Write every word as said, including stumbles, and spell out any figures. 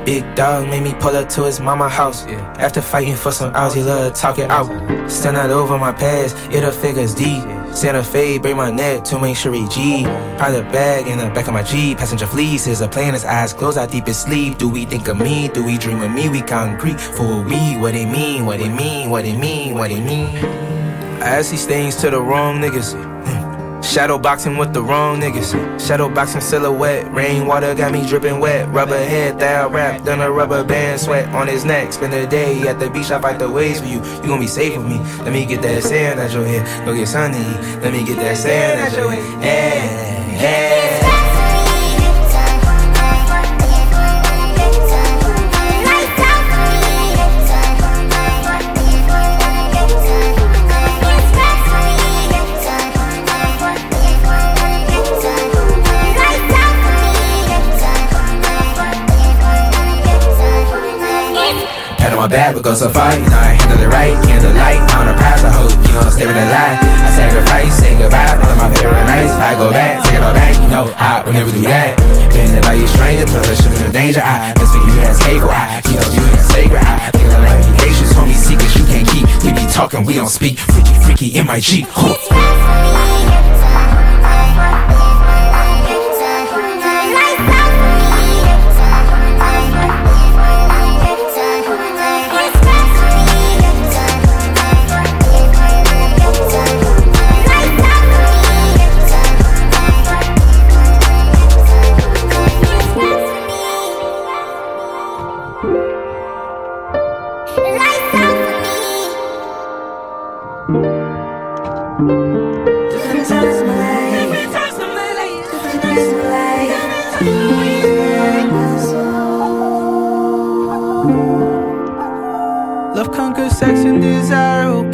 Big dog made me pull up to his mama house. After fighting for some hours, he love talking out. Stand out over my past, it a figures D. Santa Fe, break my neck to make sure he G. Pilot bag in the back of my Jeep. Passenger fleece a plane, his eyes closed, I deep his sleep. Do we think of me? Do we dream of me? We concrete for we. What it mean? What it mean? What it mean? What it mean? I ask these things to the wrong niggas. Shadow boxing with the wrong niggas. Shadow boxing silhouette. Rainwater got me dripping wet. Rubber head, thou wrapped in a rubber band. Sweat on his neck. Spend the day at the beach. I fight the waves for you. You gon' be safe with me. Let me get that sand out your head. Go get sun to eat. Let me get that sand out your head. Yeah, yeah. My bad, but go so far, you know I handle it right. Handle light, on the prize, I hope you don't stay with a lie. I sacrifice, say goodbye, one of my favorite nights. I go back, take it all back, you know I would never do that. Been by you stranger, tell her shit in danger. I best for you as sacred, I you know you ain't sacred. I think I like you patience, homie, secrets you can't keep. We be talking, we don't speak. Freaky, freaky in my Jeep. Huh. Love conquers sex and desire.